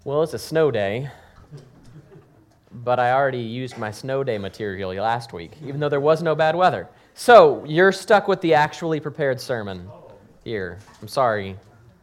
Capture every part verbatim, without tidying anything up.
Well, it's a snow day, but I already used my snow day material last week, even though there was no bad weather. So, you're stuck with the actually prepared sermon here. I'm sorry.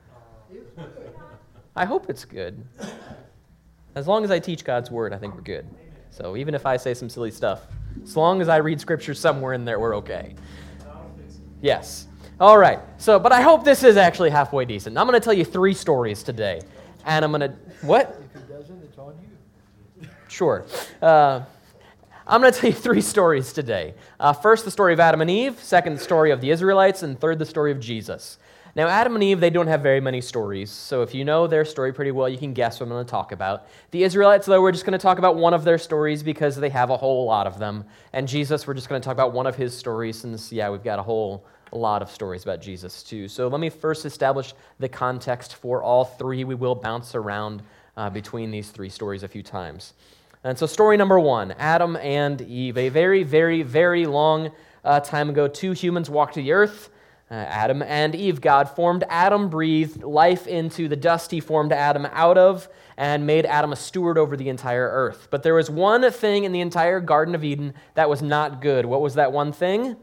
I hope it's good. As long as I teach God's word, I think we're good. So, even if I say some silly stuff, as long as I read scripture somewhere in there, we're okay. Yes. All right. So, but I hope this is actually halfway decent. I'm going to tell you three stories today. And I'm going to, what? If it doesn't, it's on you. Sure. Uh, I'm going to tell you three stories today. Uh, first, the story of Adam and Eve. Second, the story of the Israelites. And third, the story of Jesus. Now, Adam and Eve, they don't have very many stories. So if you know their story pretty well, you can guess what I'm going to talk about. The Israelites, though, we're just going to talk about one of their stories because they have a whole lot of them. And Jesus, we're just going to talk about one of his stories since, yeah, we've got a whole a lot of stories about Jesus, too. So let me first establish the context for all three. We will bounce around uh, between these three stories a few times. And so story number one, Adam and Eve. A very, very, very long uh, time ago, two humans walked the earth, uh, Adam and Eve. God formed Adam, breathed life into the dust he formed Adam out of, and made Adam a steward over the entire earth. But there was one thing in the entire Garden of Eden that was not good. What was that one thing?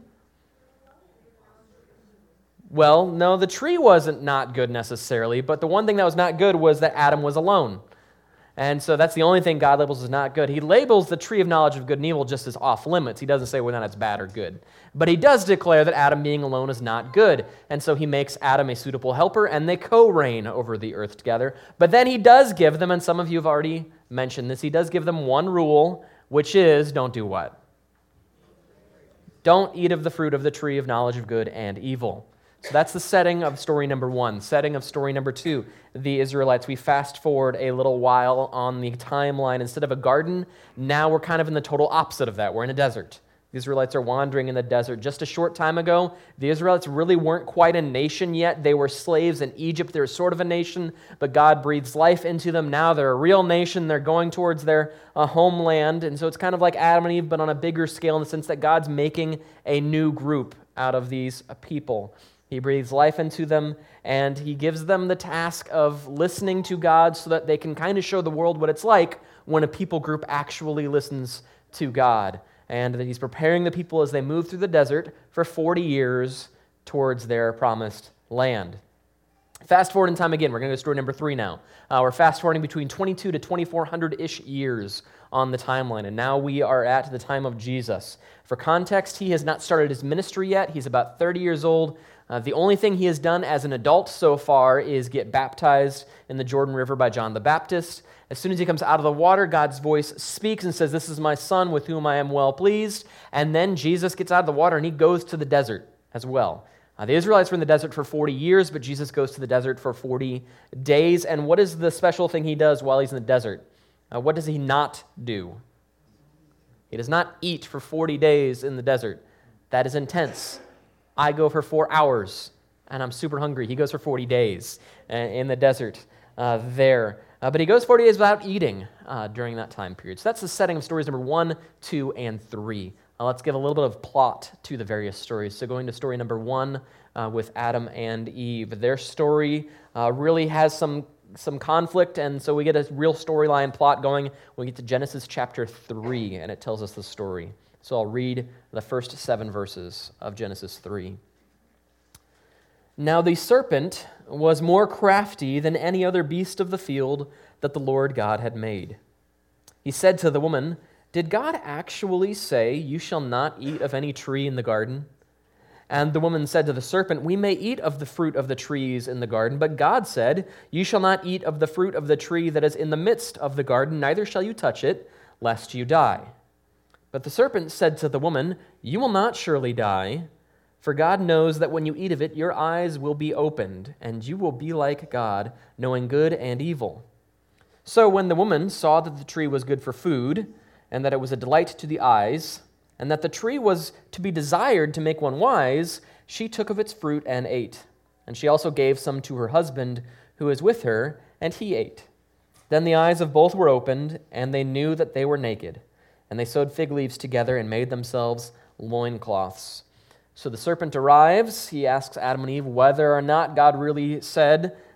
Well, no, the tree wasn't not good necessarily, but the one thing that was not good was that Adam was alone. And so that's the only thing God labels as not good. He labels the tree of knowledge of good and evil just as off limits. He doesn't say whether or not it's bad or good. But he does declare that Adam being alone is not good. And so he makes Adam a suitable helper, and they co-reign over the earth together. But then he does give them, and some of you have already mentioned this, he does give them one rule, which is don't do what? Don't eat of the fruit of the tree of knowledge of good and evil. So that's the setting of story number one. Setting of story number two, the Israelites. We fast forward a little while on the timeline. Instead of a garden, now we're kind of in the total opposite of that. We're in a desert. The Israelites are wandering in the desert. Just a short time ago, the Israelites really weren't quite a nation yet. They were slaves in Egypt. They were sort of a nation, but God breathes life into them. Now they're a real nation. They're going towards their uh, homeland. And so it's kind of like Adam and Eve, but on a bigger scale in the sense that God's making a new group out of these uh, people. He breathes life into them, and he gives them the task of listening to God so that they can kind of show the world what it's like when a people group actually listens to God. And that he's preparing the people as they move through the desert for forty years towards their promised land. Fast forward in time again. We're going to go to story number three now. Uh, we're fast forwarding between twenty-two to twenty-four hundred-ish years on the timeline, and now we are at the time of Jesus. For context, he has not started his ministry yet. He's about thirty years old. Uh, the only thing he has done as an adult so far is get baptized in the Jordan River by John the Baptist. As soon as he comes out of the water, God's voice speaks and says, "This is my son with whom I am well pleased." And then Jesus gets out of the water and he goes to the desert as well. Uh, the Israelites were in the desert for forty years, but Jesus goes to the desert for forty days. And what is the special thing he does while he's in the desert? Uh, what does he not do? He does not eat for forty days in the desert. That is intense. I go for four hours, and I'm super hungry. He goes for forty days uh, in the desert uh, there. Uh, but he goes forty days without eating uh, during that time period. So that's the setting of stories number one, two, and three. Uh, let's give a little bit of plot to the various stories. So going to story number one uh, with Adam and Eve. Their story uh, really has some, some conflict, and so we get a real storyline plot going. We get to Genesis chapter three, and it tells us the story. So I'll read the first seven verses of Genesis three. Now the serpent was more crafty than any other beast of the field that the Lord God had made. He said to the woman, "Did God actually say, 'You shall not eat of any tree in the garden?' And the woman said to the serpent, 'We may eat of the fruit of the trees in the garden, but God said, You shall not eat of the fruit of the tree that is in the midst of the garden, neither shall you touch it, lest you die.' But the serpent said to the woman, 'You will not surely die, for God knows that when you eat of it, your eyes will be opened, and you will be like God, knowing good and evil.' So when the woman saw that the tree was good for food, and that it was a delight to the eyes, and that the tree was to be desired to make one wise, she took of its fruit and ate. And she also gave some to her husband who was with her, and he ate. Then the eyes of both were opened, and they knew that they were naked. And they sewed fig leaves together and made themselves loincloths. So the serpent arrives. He asks Adam and Eve whether or not God really said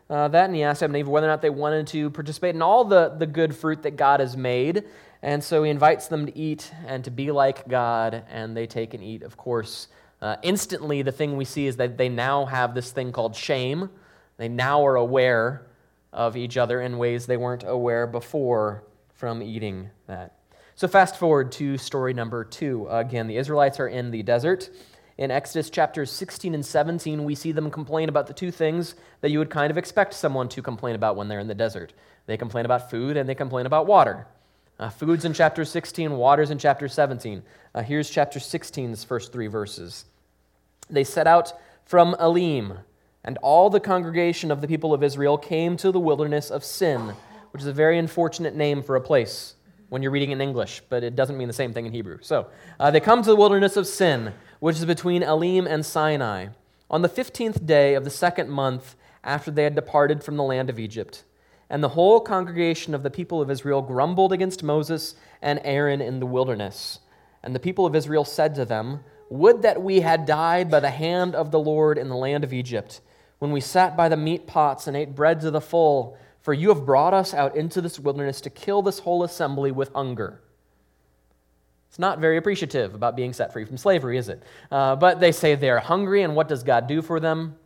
uh, that, and he asked Adam and Eve whether or not they wanted to participate in all the, the good fruit that God has made. And so he invites them to eat and to be like God, and they take and eat, of course. Uh, instantly, the thing we see is that they now have this thing called shame. They now are aware of each other in ways they weren't aware before from eating that. So fast forward to story number two. Again, the Israelites are in the desert. In Exodus chapters sixteen and seventeen, we see them complain about the two things that you would kind of expect someone to complain about when they're in the desert. They complain about food and they complain about water. Uh, food's in chapter sixteen, water's in chapter seventeen. Uh, here's chapter sixteen's first three verses. They set out from Elim, and all the congregation of the people of Israel came to the wilderness of Sin, which is a very unfortunate name for a place when you're reading in English, but it doesn't mean the same thing in Hebrew. So uh, they come to the wilderness of Sin, which is between Elim and Sinai, on the fifteenth day of the second month after they had departed from the land of Egypt. And the whole congregation of the people of Israel grumbled against Moses and Aaron in the wilderness. And the people of Israel said to them, "Would that we had died by the hand of the Lord in the land of Egypt, when we sat by the meat pots and ate bread to the full, for you have brought us out into this wilderness to kill this whole assembly with hunger." It's not very appreciative about being set free from slavery, is it? Uh, but they say they're hungry, and what does God do for them?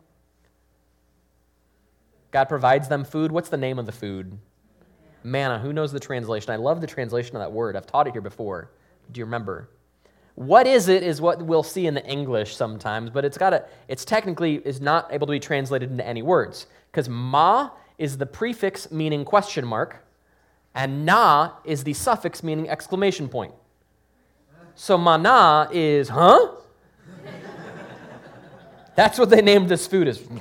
God provides them food. What's the name of the food? Manna. Who knows the translation? I love the translation of that word. I've taught it here before. Do you remember? What is it is what we'll see in the English sometimes, but it's got a, it's technically is not able to be translated into any words, because ma is the prefix meaning question mark, and na is the suffix meaning exclamation point. So manna is, huh? That's what they named this food as.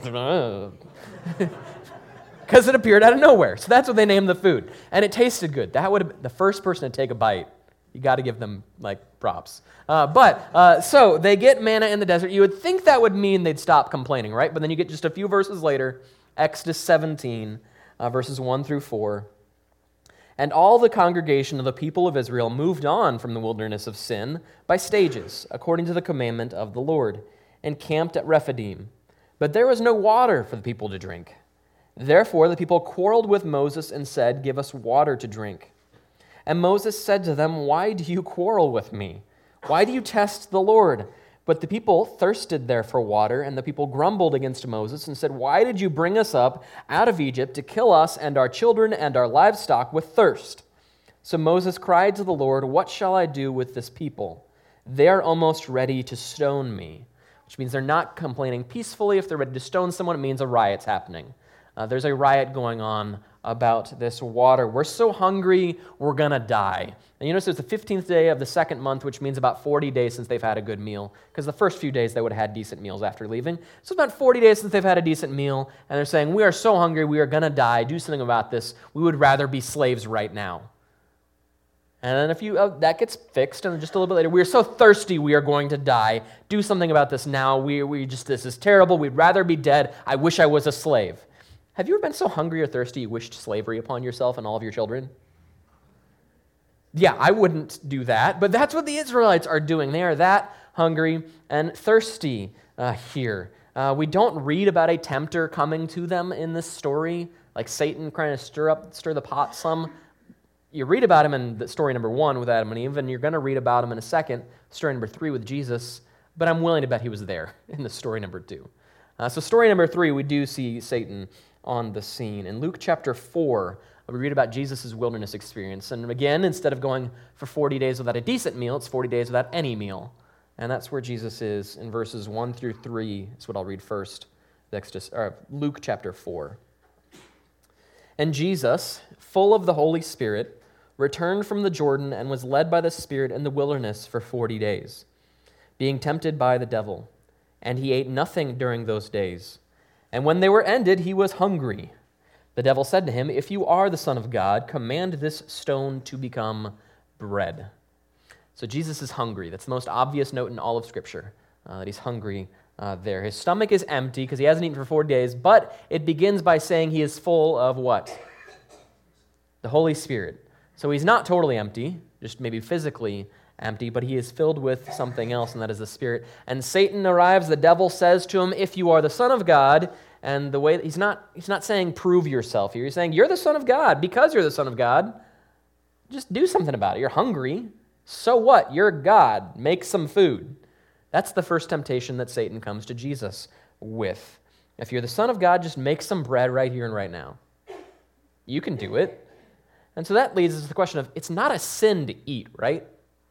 Because it appeared out of nowhere. So that's what they named the food. And it tasted good. That would have been the first person to take a bite. You got to give them, like, props. Uh, but, uh, so they get manna in the desert. You would think that would mean they'd stop complaining, right? But then you get just a few verses later, Exodus seventeen, uh, verses one through four. And all the congregation of the people of Israel moved on from the wilderness of Sin by stages, according to the commandment of the Lord, and camped at Rephidim. But there was no water for the people to drink. Therefore the people quarreled with Moses and said, "Give us water to drink." And Moses said to them, "Why do you quarrel with me? Why do you test the Lord?" But the people thirsted there for water, and the people grumbled against Moses and said, "Why did you bring us up out of Egypt to kill us and our children and our livestock with thirst?" So Moses cried to the Lord, "What shall I do with this people? They are almost ready to stone me." Which means they're not complaining peacefully. If they're ready to stone someone, it means a riot's happening. Uh, there's a riot going on about this water. We're so hungry, we're going to die. And you notice it's the fifteenth day of the second month, which means about forty days since they've had a good meal, because the first few days they would have had decent meals after leaving. So it's about forty days since they've had a decent meal, and they're saying, "We are so hungry, we are going to die. Do something about this. We would rather be slaves right now." And then a few, oh, that gets fixed, and just a little bit later, "We are so thirsty, we are going to die. Do something about this now. We, we just, this is terrible. We'd rather be dead. I wish I was a slave." Have you ever been so hungry or thirsty you wished slavery upon yourself and all of your children? Yeah, I wouldn't do that, but that's what the Israelites are doing. They are that hungry and thirsty uh, here. Uh, we don't read about a tempter coming to them in this story, like Satan trying to stir up, stir the pot some. You read about him in the story number one with Adam and Eve, and you're going to read about him in a second, story number three with Jesus, but I'm willing to bet he was there in the story number two. Uh, so story number three, we do see Satan on the scene. In Luke chapter four, we read about Jesus' wilderness experience. And again, instead of going for forty days without a decent meal, it's forty days without any meal. And that's where Jesus is in verses one through three. That's what I'll read first. Exodus, or Luke chapter four. "And Jesus, full of the Holy Spirit, returned from the Jordan and was led by the Spirit in the wilderness for forty days, being tempted by the devil. And he ate nothing during those days. And when they were ended, he was hungry. The devil said to him, 'If you are the Son of God, command this stone to become bread.'" So Jesus is hungry. That's the most obvious note in all of Scripture, uh, that he's hungry uh, there. His stomach is empty because he hasn't eaten for forty days, but it begins by saying he is full of what? The Holy Spirit. So he's not totally empty, just maybe physically empty, but he is filled with something else, and that is the Spirit. And Satan arrives, the devil says to him, "If you are the Son of God, And the way he's not he's not saying prove yourself here. He's saying you're the Son of God. Because you're the Son of God, just do something about it. You're hungry. So what? You're God. Make some food. That's the first temptation that Satan comes to Jesus with. If you're the Son of God, just make some bread right here and right now. You can do it. And so that leads us to the question of, it's not a sin to eat, right?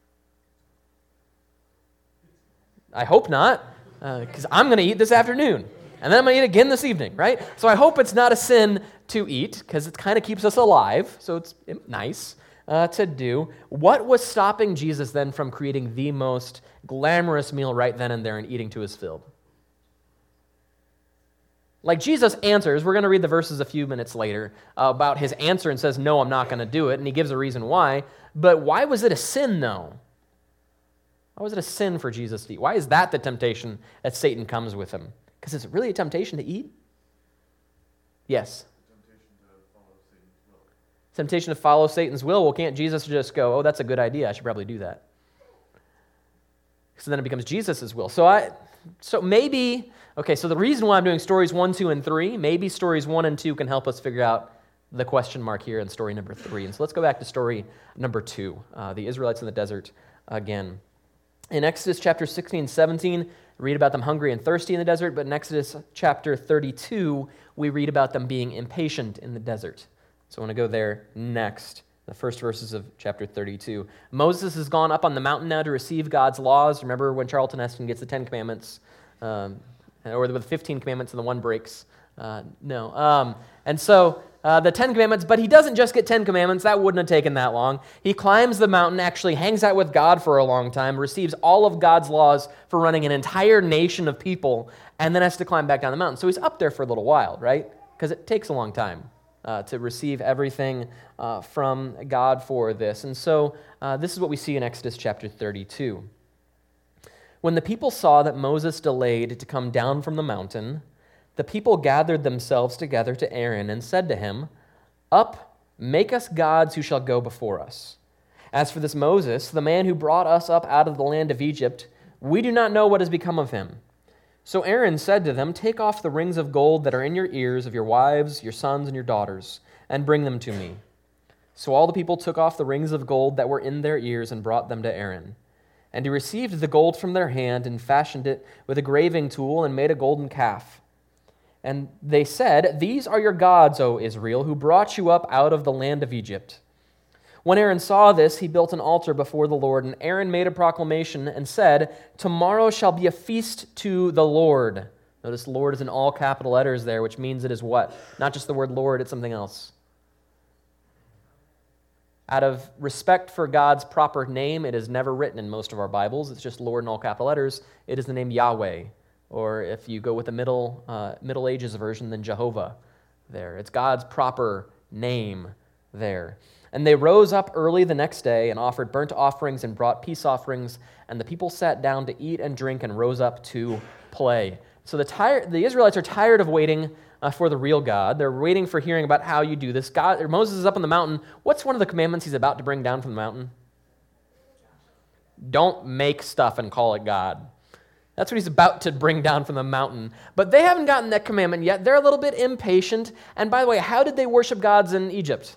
I hope not, because uh, I'm going to eat this afternoon, and then I'm going to eat again this evening, right? So I hope it's not a sin to eat, because it kind of keeps us alive, so it's nice uh, to do. What was stopping Jesus then from creating the most glamorous meal right then and there and eating to his fill? Like Jesus answers, we're going to read the verses a few minutes later uh, about his answer and says, no, I'm not going to do it, and he gives a reason why. But why was it a sin, though? Why was it a sin for Jesus to eat? Why is that the temptation that Satan comes with him? Because it's really a temptation to eat? Yes. Temptation to follow Satan's will. Temptation to follow Satan's will. Well, can't Jesus just go, oh, that's a good idea, I should probably do that? So then it becomes Jesus' will. So I, so maybe, okay, so the reason why I'm doing stories one, two, and three, maybe stories one and two can help us figure out the question mark here in story number three. And so let's go back to story number two, uh, the Israelites in the desert again. In Exodus chapter sixteen, seventeen, we read about them hungry and thirsty in the desert, but in Exodus chapter thirty-two, we read about them being impatient in the desert. So I want to go there next. The first verses of chapter thirty-two. Moses has gone up on the mountain now to receive God's laws. Remember when Charlton Heston gets the Ten Commandments, um, or with fifteen commandments and the one breaks? Uh, no. Um, and so uh, the Ten Commandments, but he doesn't just get Ten Commandments. That wouldn't have taken that long. He climbs the mountain, actually hangs out with God for a long time, receives all of God's laws for running an entire nation of people, and then has to climb back down the mountain. So he's up there for a little while, right? Because it takes a long time. Uh, to receive everything uh, from God for this. And so uh, this is what we see in Exodus chapter thirty-two. When the people saw that Moses delayed to come down from the mountain, the people gathered themselves together to Aaron and said to him, "Up, make us gods who shall go before us. As for this Moses, the man who brought us up out of the land of Egypt, we do not know what has become of him." So Aaron said to them, "Take off the rings of gold that are in your ears of your wives, your sons, and your daughters, and bring them to me." So all the people took off the rings of gold that were in their ears and brought them to Aaron. And he received the gold from their hand and fashioned it with a graving tool and made a golden calf. And they said, "These are your gods, O Israel, who brought you up out of the land of Egypt." When Aaron saw this, he built an altar before the Lord, and Aaron made a proclamation and said, "Tomorrow shall be a feast to the Lord." Notice Lord is in all capital letters there, which means it is what? Not just the word Lord, it's something else. Out of respect for God's proper name, it is never written in most of our Bibles. It's just Lord in all capital letters. It is the name Yahweh. Or if you go with the Middle, uh, Middle Ages version, then Jehovah there. It's God's proper name there. And they rose up early the next day and offered burnt offerings and brought peace offerings, and the people sat down to eat and drink and rose up to play. So the, tire- the Israelites are tired of waiting uh, for the real God. They're waiting for hearing about how you do this. God, or Moses is up on the mountain. What's one of the commandments he's about to bring down from the mountain? Don't make stuff and call it God. That's what he's about to bring down from the mountain. But they haven't gotten that commandment yet. They're a little bit impatient. And by the way, how did they worship gods in Egypt?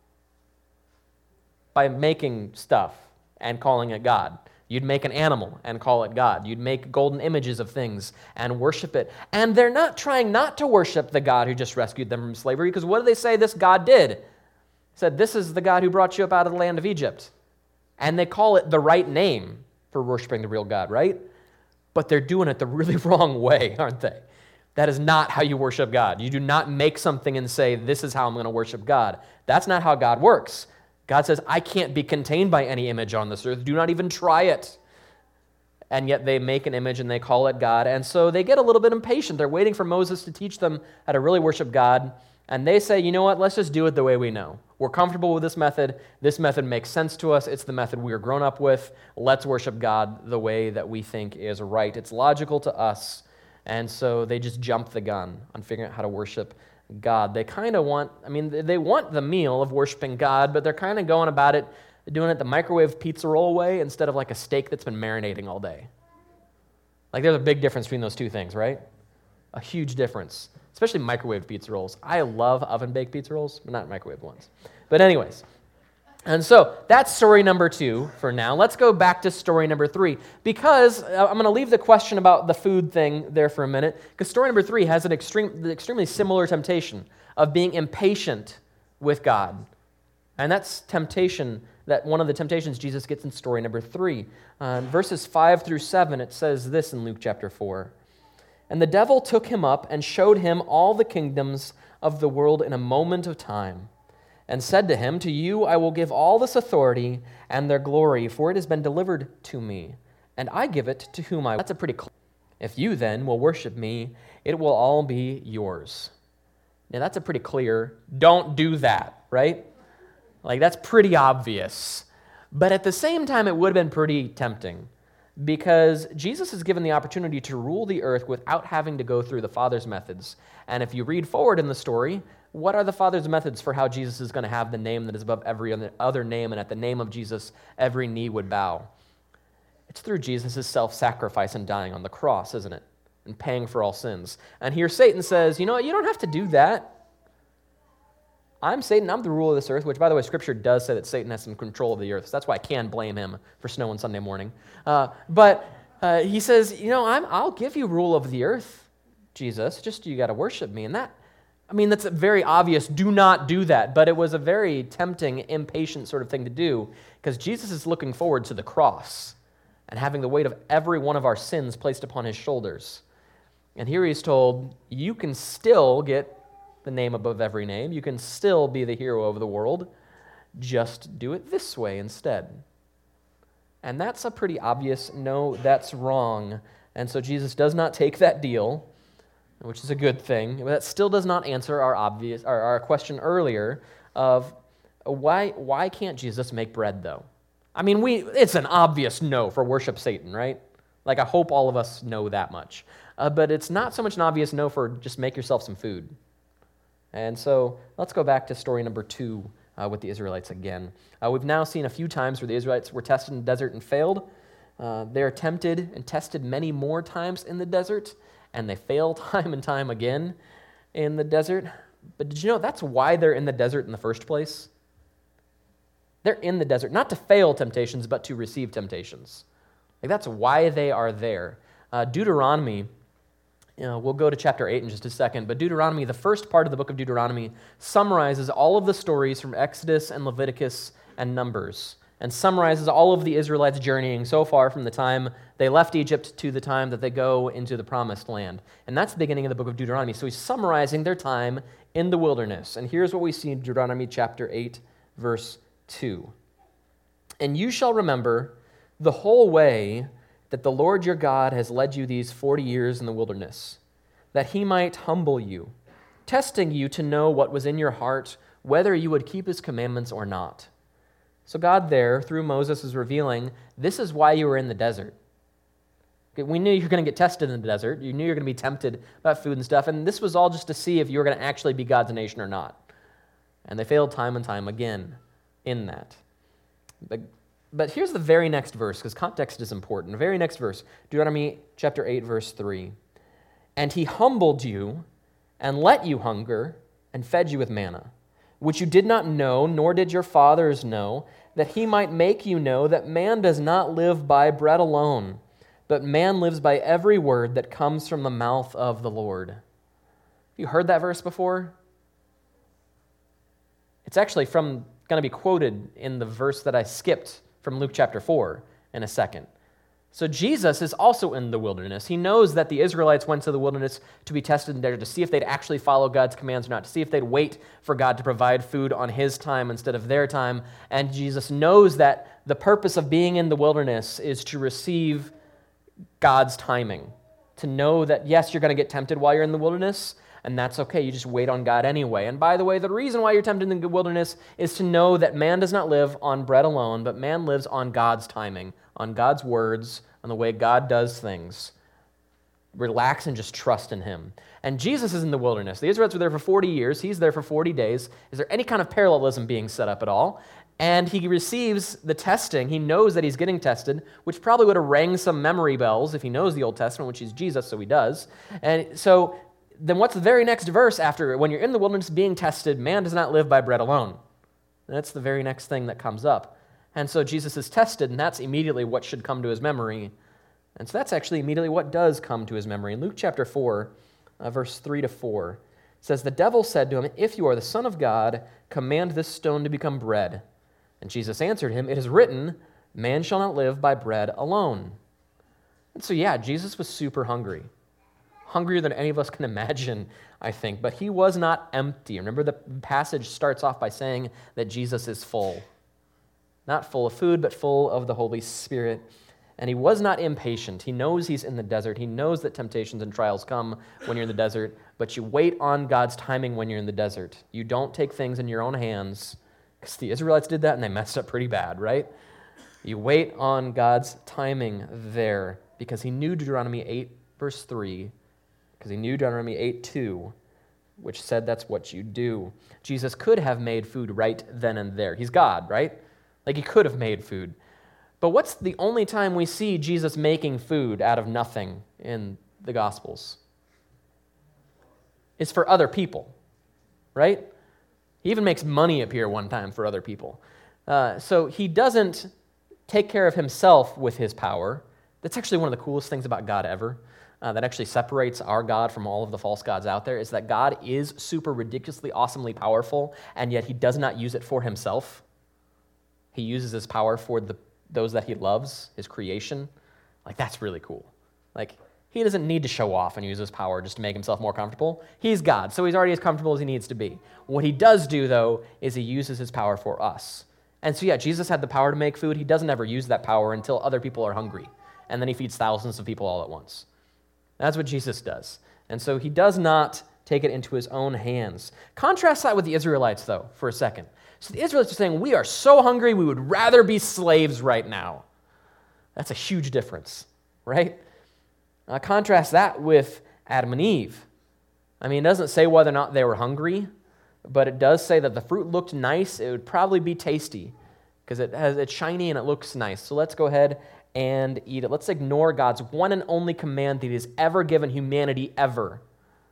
By making stuff and calling it God. You'd make an animal and call it God. You'd make golden images of things and worship it. And they're not trying not to worship the God who just rescued them from slavery, because what do they say this God did? He said, "This is the God who brought you up out of the land of Egypt." And they call it the right name for worshiping the real God, right? But they're doing it the really wrong way, aren't they? That is not how you worship God. You do not make something and say, "This is how I'm going to worship God." That's not how God works. God says, "I can't be contained by any image on this earth. Do not even try it." And yet they make an image and they call it God. And so they get a little bit impatient. They're waiting for Moses to teach them how to really worship God. And they say, "You know what? Let's just do it the way we know. We're comfortable with this method. This method makes sense to us. It's the method we are grown up with. Let's worship God the way that we think is right. It's logical to us." And so they just jump the gun on figuring out how to worship God. They kind of want, I mean, they want the meal of worshiping God, but they're kind of going about it, doing it the microwave pizza roll way instead of like a steak that's been marinating all day. Like there's a big difference between those two things, right? A huge difference. especially microwave pizza rolls. I love oven-baked pizza rolls, but not microwave ones. But anyways, and so that's story number two for now. Let's go back to story number three, because I'm going to leave the question about the food thing there for a minute, because story number three has an extreme, extremely similar temptation of being impatient with God. And that's temptation, that one of the temptations Jesus gets in story number three. Uh, in verses five through seven, it says this in Luke chapter four. And the devil took him up and showed him all the kingdoms of the world in a moment of time, and said to him, to you I will give all this authority and their glory, for it has been delivered to me, and I give it to whom I will. That's a pretty clear. If you then will worship me, it will all be yours. Now that's a pretty clear, don't do that, right? Like that's pretty obvious. But at the same time, it would have been pretty tempting, because Jesus is given the opportunity to rule the earth without having to go through the Father's methods. And if you read forward in the story, what are the Father's methods for how Jesus is going to have the name that is above every other name, and at the name of Jesus, every knee would bow? It's through Jesus' self-sacrifice and dying on the cross, isn't it? And paying for all sins. And here Satan says, you know what, you don't have to do that. I'm Satan, I'm the ruler of this earth, which, by the way, Scripture does say that Satan has some control of the earth, so that's why I can blame him for snow on Sunday morning. Uh, but uh, he says, you know, I'm, I'll give you rule of the earth, Jesus, just you got to worship me. And that, I mean, that's a very obvious, do not do that, but it was a very tempting, impatient sort of thing to do, because Jesus is looking forward to the cross and having the weight of every one of our sins placed upon his shoulders. And here he's told, you can still get the name above every name, you can still be the hero of the world, just do it this way instead. And that's a pretty obvious, no, that's wrong. And so Jesus does not take that deal, which is a good thing, but that still does not answer our obvious our, our question earlier of why why can't Jesus make bread though? I mean, we it's an obvious no for worship Satan, right? Like I hope all of us know that much. Uh, but it's not so much an obvious no for just make yourself some food. And so let's go back to story number two uh, with the Israelites again. Uh, we've now seen a few times where the Israelites were tested in the desert and failed. Uh, they're tempted and tested many more times in the desert, and they fail time and time again in the desert. But did you know that's why they're in the desert in the first place? They're in the desert, not to fail temptations, but to receive temptations. Like that's why they are there. Uh, Deuteronomy, you know, we'll go to chapter eight in just a second, but Deuteronomy, the first part of the book of Deuteronomy, summarizes all of the stories from Exodus and Leviticus and Numbers, and summarizes all of the Israelites journeying so far from the time they left Egypt to the time that they go into the promised land. And that's the beginning of the book of Deuteronomy. So he's summarizing their time in the wilderness. And here's what we see in Deuteronomy chapter eight, verse two. And you shall remember the whole way that the Lord your God has led you these forty years in the wilderness, that he might humble you, testing you to know what was in your heart, whether you would keep his commandments or not. So God there, through Moses, is revealing, this is why you were in the desert. We knew you were going to get tested in the desert. You knew you were going to be tempted about food and stuff, and this was all just to see if you were going to actually be God's nation or not. And they failed time and time again in that. But, but here's the very next verse, because context is important. The very next verse, Deuteronomy chapter eight, verse three. And he humbled you and let you hunger and fed you with manna, which you did not know, nor did your fathers know, that he might make you know that man does not live by bread alone, but man lives by every word that comes from the mouth of the Lord. Have you heard that verse before? It's actually from going to be quoted in the verse that I skipped from Luke chapter four in a second. So Jesus is also in the wilderness. He knows that the Israelites went to the wilderness to be tested in the desert, to see if they'd actually follow God's commands or not, to see if they'd wait for God to provide food on his time instead of their time. And Jesus knows that the purpose of being in the wilderness is to receive God's timing, to know that, yes, you're going to get tempted while you're in the wilderness, and that's okay. You just wait on God anyway. And by the way, the reason why you're tempted in the wilderness is to know that man does not live on bread alone, but man lives on God's timing, on God's words, on the way God does things. Relax and just trust in him. And Jesus is in the wilderness. The Israelites were there for forty years. He's there for forty days. Is there any kind of parallelism being set up at all? And he receives the testing. He knows that he's getting tested, which probably would have rang some memory bells if he knows the Old Testament, which is Jesus, so he does. And so then what's the very next verse after, when you're in the wilderness being tested, man does not live by bread alone. That's the very next thing that comes up. And so Jesus is tested, and that's immediately what should come to his memory. And so that's actually immediately what does come to his memory. In Luke chapter four, uh, verse three to four, it says, "The devil said to him, 'If you are the Son of God, command this stone to become bread.' And Jesus answered him, 'It is written, man shall not live by bread alone.'" And so yeah, Jesus was super hungry. Hungrier than any of us can imagine, I think. But he was not empty. Remember, the passage starts off by saying that Jesus is full. Not full of food, but full of the Holy Spirit. And he was not impatient. He knows he's in the desert. He knows that temptations and trials come when you're in the desert, but you wait on God's timing when you're in the desert. You don't take things in your own hands, because the Israelites did that and they messed up pretty bad, right? You wait on God's timing there, because he knew Deuteronomy eight, verse three, because he knew Deuteronomy eight two, which said that's what you do. Jesus could have made food right then and there. He's God, right? Like, he could have made food. But what's the only time we see Jesus making food out of nothing in the Gospels? It's for other people, right? He even makes money appear one time for other people. Uh, so he doesn't take care of himself with his power. That's actually one of the coolest things about God ever. Uh, that actually separates our God from all of the false gods out there, is that God is super ridiculously, awesomely powerful, and yet he does not use it for himself. He uses his power for the those that he loves, his creation. Like, that's really cool. Like, he doesn't need to show off and use his power just to make himself more comfortable. He's God, so he's already as comfortable as he needs to be. What he does do, though, is he uses his power for us. And so, yeah, Jesus had the power to make food. He doesn't ever use that power until other people are hungry, and then he feeds thousands of people all at once. That's what Jesus does. And so he does not take it into his own hands. Contrast that with the Israelites, though, for a second. So the Israelites are saying, we are so hungry, we would rather be slaves right now. That's a huge difference, right? Uh, contrast that with Adam and Eve. I mean, it doesn't say whether or not they were hungry, but it does say that the fruit looked nice. It would probably be tasty because it has, it's shiny and it looks nice. So let's go ahead and eat it. Let's ignore God's one and only command that he has ever given humanity ever.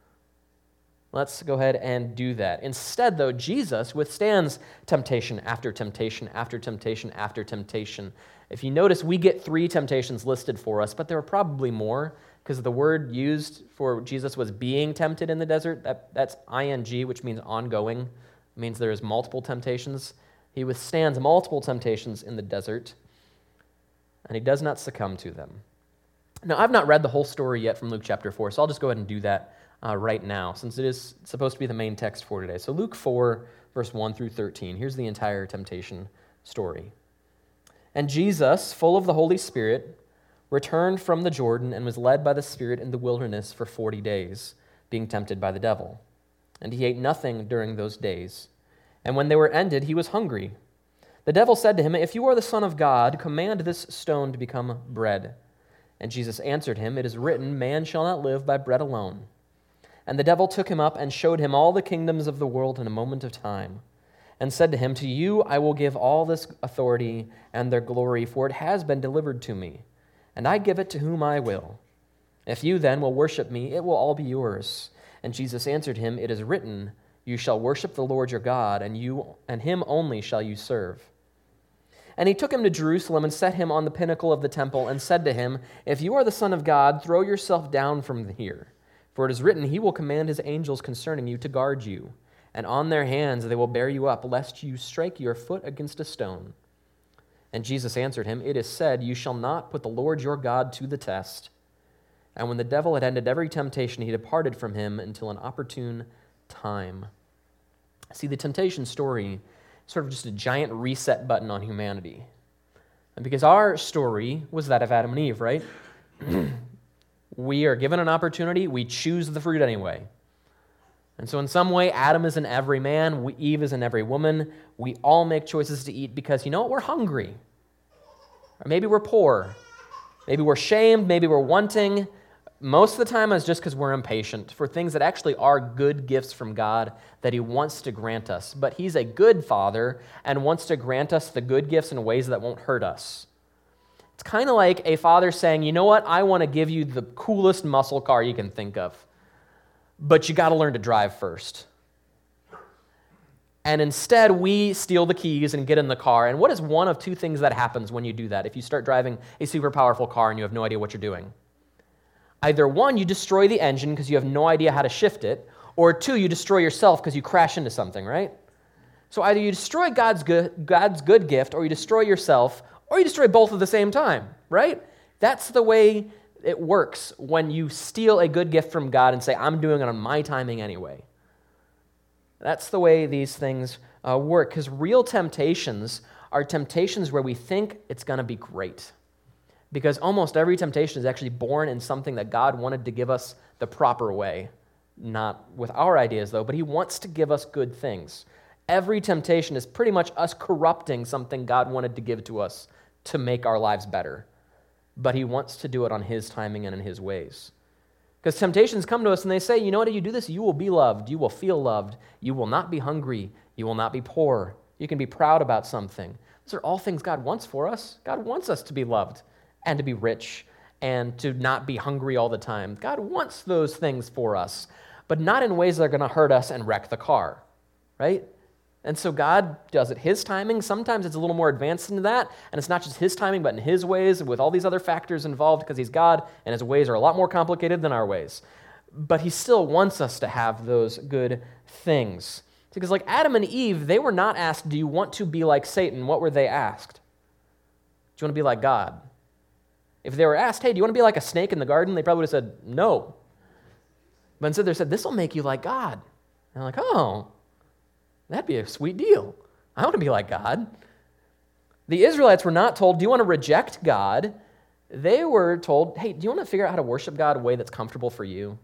Let's go ahead and do that. Instead, though, Jesus withstands temptation after temptation after temptation after temptation. If you notice, we get three temptations listed for us, but there are probably more, because the word used for Jesus was being tempted in the desert. That, that's ing, which means ongoing. It means there is multiple temptations. He withstands multiple temptations in the desert, and he does not succumb to them. Now, I've not read the whole story yet from Luke chapter four, so I'll just go ahead and do that Uh, right now, since it is supposed to be the main text for today. So Luke four, verse one through thirteen, here's the entire temptation story. "And Jesus, full of the Holy Spirit, returned from the Jordan and was led by the Spirit in the wilderness for forty days, being tempted by the devil. And he ate nothing during those days. And when they were ended, he was hungry. The devil said to him, 'If you are the Son of God, command this stone to become bread.' And Jesus answered him, 'It is written, man shall not live by bread alone.' And the devil took him up and showed him all the kingdoms of the world in a moment of time, and said to him, 'To you I will give all this authority and their glory, for it has been delivered to me, and I give it to whom I will. If you then will worship me, it will all be yours.' And Jesus answered him, 'It is written, you shall worship the Lord your God, and you and him only shall you serve.' And he took him to Jerusalem and set him on the pinnacle of the temple, and said to him, 'If you are the Son of God, throw yourself down from here. For it is written, he will command his angels concerning you to guard you, and on their hands they will bear you up, lest you strike your foot against a stone.' And Jesus answered him, 'It is said, you shall not put the Lord your God to the test.' And when the devil had ended every temptation, he departed from him until an opportune time." See, the temptation story is sort of just a giant reset button on humanity. And because our story was that of Adam and Eve, right? We are given an opportunity, we choose the fruit anyway. And so in some way, Adam is in every man, we, Eve is in every woman. We all make choices to eat because, you know what, we're hungry. Or maybe we're poor. Maybe we're shamed, maybe we're wanting. Most of the time it's just because we're impatient for things that actually are good gifts from God that he wants to grant us. But he's a good father and wants to grant us the good gifts in ways that won't hurt us. It's kind of like a father saying, you know what, I want to give you the coolest muscle car you can think of. but you got to learn to drive first. And instead, we steal the keys and get in the car. And what is one of two things that happens when you do that? If you start driving a super powerful car and you have no idea what you're doing. Either one, you destroy the engine because you have no idea how to shift it, or two, you destroy yourself because you crash into something, right? So either you destroy God's good, God's good gift, or you destroy yourself, or you destroy both at the same time, right? That's the way it works when you steal a good gift from God and say, I'm doing it on my timing anyway. That's the way these things uh, work, because real temptations are temptations where we think it's going to be great. Because almost every temptation is actually born in something that God wanted to give us the proper way. Not with our ideas, though, but he wants to give us good things. Every temptation is pretty much us corrupting something God wanted to give to us to make our lives better. But he wants to do it on his timing and in his ways. Because temptations come to us and they say, you know what, if you do this, you will be loved, you will feel loved, you will not be hungry, you will not be poor, you can be proud about something. Those are all things God wants for us. God wants us to be loved and to be rich and to not be hungry all the time. God wants those things for us, but not in ways that are going to hurt us and wreck the car, right? And so God does it his timing. Sometimes it's a little more advanced than that, and it's not just his timing, but in his ways with all these other factors involved because he's God, and his ways are a lot more complicated than our ways. But he still wants us to have those good things. Because like Adam and Eve, they were not asked, do you want to be like Satan? What were they asked? Do you want to be like God? If they were asked, hey, do you want to be like a snake in the garden? They probably would have said, no. But instead they said, this will make you like God. And they're like, oh, that'd be a sweet deal. I want to be like God. The Israelites were not told, do you want to reject God? They were told, hey, do you want to figure out how to worship God a way that's comfortable for you?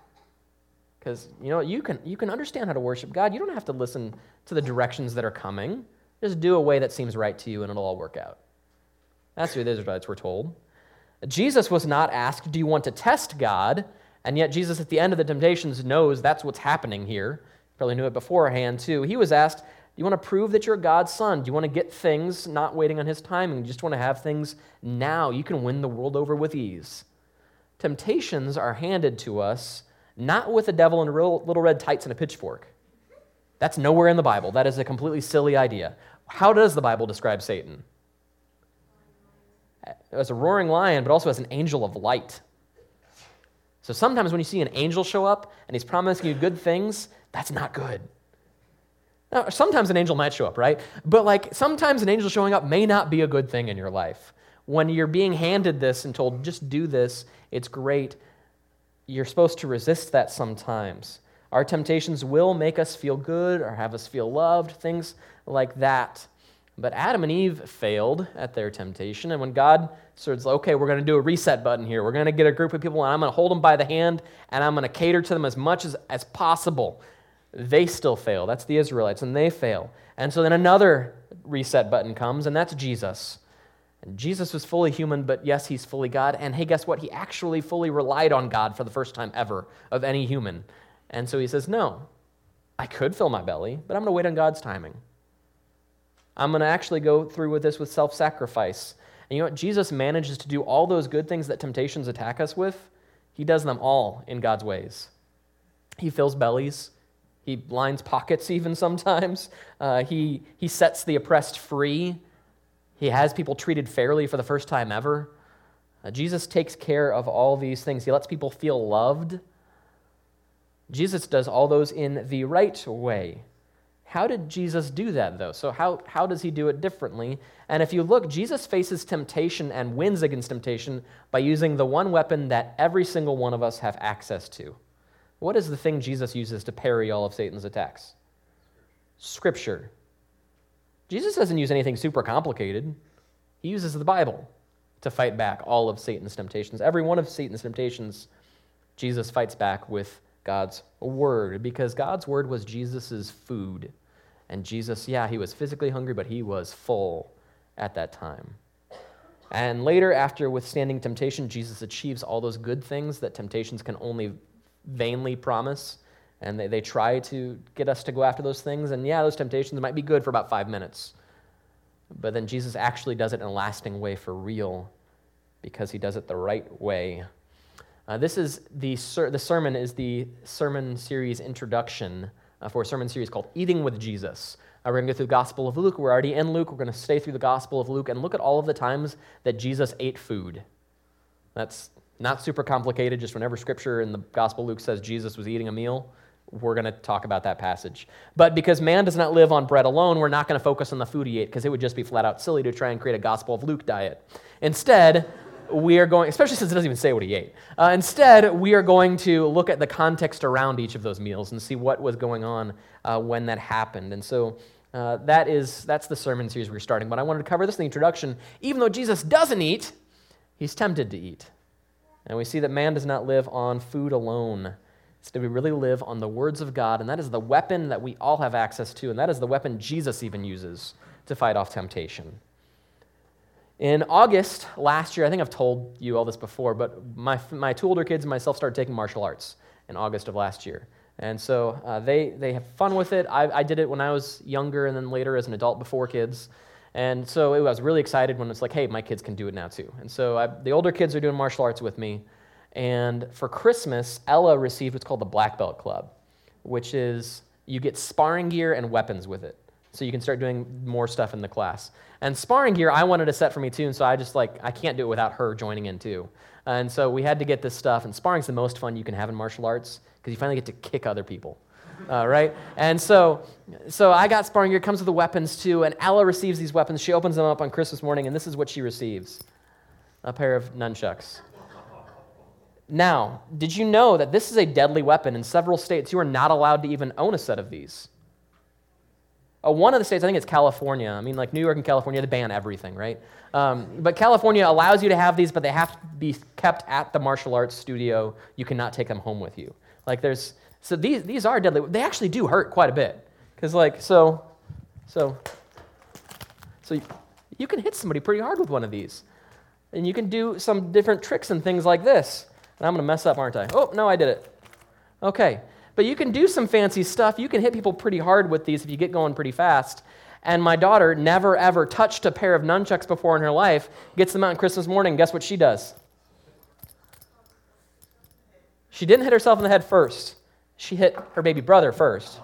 Because, you know, you can, you can understand how to worship God. You don't have to listen to the directions that are coming. Just do a way that seems right to you and it'll all work out. That's what the Israelites were told. Jesus was not asked, do you want to test God? And yet Jesus at the end of the temptations knows that's what's happening here. Probably knew it beforehand too. He was asked, do you want to prove that you're God's son? Do you want to get things not waiting on his timing? You just want to have things now. You can win the world over with ease. Temptations are handed to us not with a devil in real little red tights and a pitchfork. That's nowhere in the Bible. That is a completely silly idea. How does the Bible describe Satan? As a roaring lion, but also as an angel of light. So sometimes when you see an angel show up and he's promising you good things, that's not good. Now, sometimes an angel might show up, right? But like sometimes an angel showing up may not be a good thing in your life. When you're being handed this and told, just do this, it's great, you're supposed to resist that sometimes. Our temptations will make us feel good or have us feel loved, things like that. But Adam and Eve failed at their temptation, and when God starts, okay, we're going to do a reset button here. We're going to get a group of people, and I'm going to hold them by the hand, and I'm going to cater to them as much as, as possible. They still fail. That's the Israelites, and they fail. And so then another reset button comes, and that's Jesus. And Jesus was fully human, but yes, he's fully God. And hey, guess what? He actually fully relied on God for the first time ever of any human. And so he says, no, I could fill my belly, but I'm going to wait on God's timing. I'm going to actually go through with this with self-sacrifice. And you know what? Jesus manages to do all those good things that temptations attack us with. He does them all in God's ways. He fills bellies. He lines pockets even sometimes. Uh, he, he sets the oppressed free. He has people treated fairly for the first time ever. Uh, Jesus takes care of all these things. He lets people feel loved. Jesus does all those in the right way. How did Jesus do that, though? So how, how does he do it differently? And if you look, Jesus faces temptation and wins against temptation by using the one weapon that every single one of us have access to. What is the thing Jesus uses to parry all of Satan's attacks? Scripture. Jesus doesn't use anything super complicated. He uses the Bible to fight back all of Satan's temptations. Every one of Satan's temptations, Jesus fights back with God's word, because God's word was Jesus' food. And Jesus, yeah, he was physically hungry, but he was full at that time. And later, after withstanding temptation, Jesus achieves all those good things that temptations can only vainly promise. And they, they try to get us to go after those things. And yeah, those temptations might be good for about five minutes. But then Jesus actually does it in a lasting way for real, because he does it the right way. Uh, this is the ser- the sermon is the sermon series introduction uh, for a sermon series called Eating with Jesus. Uh, we're going to go through the Gospel of Luke. We're already in Luke. We're going to stay through the Gospel of Luke and look at all of the times that Jesus ate food. That's not super complicated. Just whenever Scripture in the Gospel of Luke says Jesus was eating a meal, we're going to talk about that passage. But because man does not live on bread alone, we're not going to focus on the food he ate because it would just be flat out silly to try and create a Gospel of Luke diet. Instead, we are going, especially since it doesn't even say what he ate. Uh, instead, we are going to look at the context around each of those meals and see what was going on uh, when that happened. And so uh, that is that's the sermon series we're starting. But I wanted to cover this in the introduction. Even though Jesus doesn't eat, he's tempted to eat. And we see that man does not live on food alone. Instead, we really live on the words of God, and that is the weapon that we all have access to, and that is the weapon Jesus even uses to fight off temptation. In August last year, I think I've told you all this before, but my my two older kids and myself started taking martial arts in August of last year. And so uh, they, they have fun with it. I, I did it when I was younger and then later as an adult before kids. And so it, I was really excited when it's like, hey, my kids can do it now too. And so I, the older kids are doing martial arts with me. And for Christmas, Ella received what's called the Black Belt Club, which is you get sparring gear and weapons with it. So you can start doing more stuff in the class. And sparring gear, I wanted a set for me too, and so I just like, I can't do it without her joining in too. And so we had to get this stuff, and sparring's the most fun you can have in martial arts because you finally get to kick other people, uh, right? And so so I got sparring gear, comes with the weapons too, and Ella receives these weapons. She opens them up on Christmas morning, and this is what she receives, a pair of nunchucks. Now, did you know that this is a deadly weapon? In several states, you are not allowed to even own a set of these. Uh, one of the states, I think it's California. I mean, like New York and California, they ban everything, right? Um, but California allows you to have these, but they have to be kept at the martial arts studio. You cannot take them home with you. Like there's, so these these are deadly. They actually do hurt quite a bit. Because like, so, so, so you, you can hit somebody pretty hard with one of these. And you can do some different tricks and things like this. And I'm going to mess up, aren't I? Oh, no, I did it. Okay. But you can do some fancy stuff. You can hit people pretty hard with these if you get going pretty fast. And my daughter never, ever touched a pair of nunchucks before in her life, gets them out on Christmas morning. Guess what she does? She didn't hit herself in the head first. She hit her baby brother first.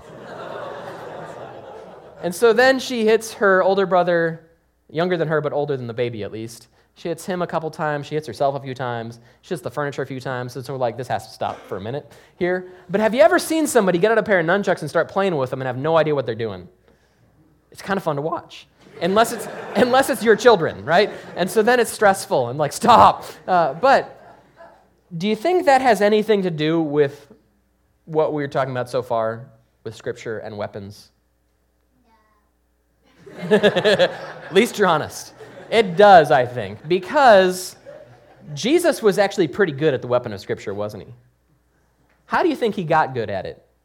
And so then she hits her older brother, younger than her, but older than the baby at least. She hits him a couple times. She hits herself a few times. She hits the furniture a few times. So it's sort of like, this has to stop for a minute here. But have you ever seen somebody get out a pair of nunchucks and start playing with them and have no idea what they're doing? It's kind of fun to watch. Unless it's, unless it's your children, right? And so then it's stressful and like, stop. Uh, but do you think that has anything to do with what we were talking about so far with Scripture and weapons? No. At least you're honest. It does, I think, because Jesus was actually pretty good at the weapon of Scripture, wasn't he? How do you think he got good at it?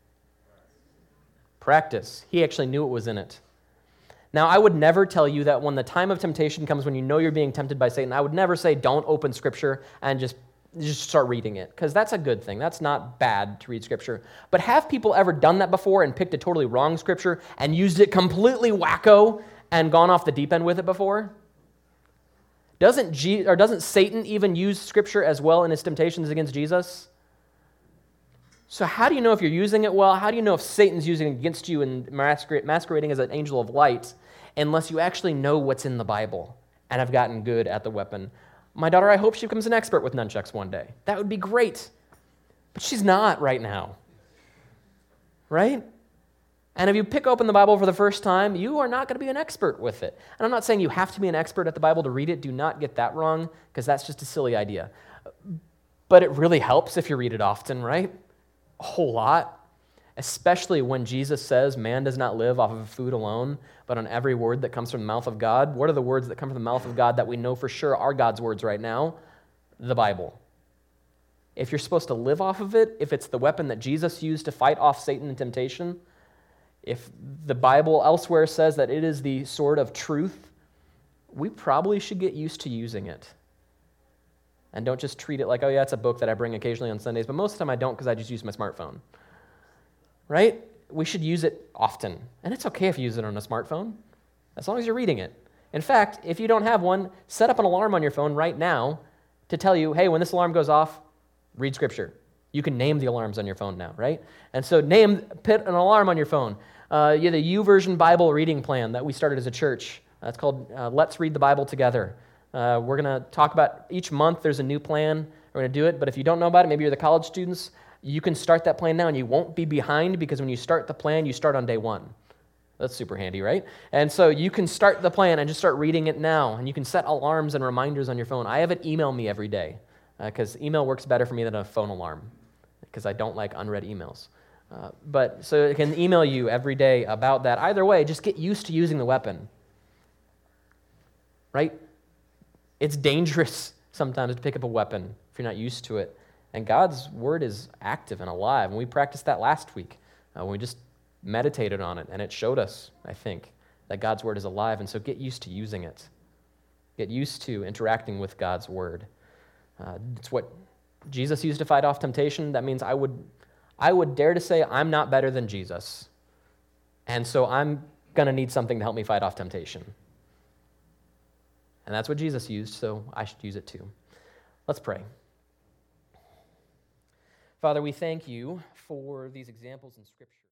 Practice. He actually knew what was in it. Now, I would never tell you that when the time of temptation comes, when you know you're being tempted by Satan, I would never say don't open Scripture and just, just start reading it, because that's a good thing. That's not bad to read Scripture. But have people ever done that before and picked a totally wrong Scripture and used it completely wacko and gone off the deep end with it before? Doesn't G- or doesn't Satan even use Scripture as well in his temptations against Jesus? So how do you know if you're using it well? How do you know if Satan's using it against you and masquer- masquerading as an angel of light unless you actually know what's in the Bible and have gotten good at the weapon? My daughter, I hope she becomes an expert with nunchucks one day. That would be great. But she's not right now. Right? And if you pick open the Bible for the first time, you are not going to be an expert with it. And I'm not saying you have to be an expert at the Bible to read it. Do not get that wrong, because that's just a silly idea. But it really helps if you read it often, right? A whole lot. Especially when Jesus says, man does not live off of food alone, but on every word that comes from the mouth of God. What are the words that come from the mouth of God that we know for sure are God's words right now? The Bible. If you're supposed to live off of it, if it's the weapon that Jesus used to fight off Satan and temptation, if the Bible elsewhere says that it is the sword of truth, we probably should get used to using it. And don't just treat it like, oh yeah, it's a book that I bring occasionally on Sundays, but most of the time I don't because I just use my smartphone. Right? We should use it often. And it's okay if you use it on a smartphone, as long as you're reading it. In fact, if you don't have one, set up an alarm on your phone right now to tell you, hey, when this alarm goes off, Read Scripture. You can name the alarms on your phone now, right? And so name, put an alarm on your phone. Uh, you have the YouVersion Bible reading plan that we started as a church. Uh, it's called uh, Let's Read the Bible Together. Uh, we're going to talk about each month there's a new plan. We're going to do it, but if you don't know about it, maybe you're the college students, you can start that plan now and you won't be behind because when you start the plan, you start on day one. That's super handy, right? And so you can start the plan and just start reading it now, and you can set alarms and reminders on your phone. I have it email me every day because uh, email works better for me than a phone alarm because I don't like unread emails. Uh, but so it can email you every day about that. Either way, just get used to using the weapon, right? It's dangerous sometimes to pick up a weapon if you're not used to it. And God's word is active and alive. And we practiced that last week uh, when we just meditated on it. And it showed us, I think, that God's word is alive. And so get used to using it. Get used to interacting with God's word. Uh, it's what Jesus used to fight off temptation. That means I would, I would dare to say I'm not better than Jesus. And so I'm going to need something to help me fight off temptation. And that's what Jesus used, so I should use it too. Let's pray. Father, we thank you for these examples in Scripture.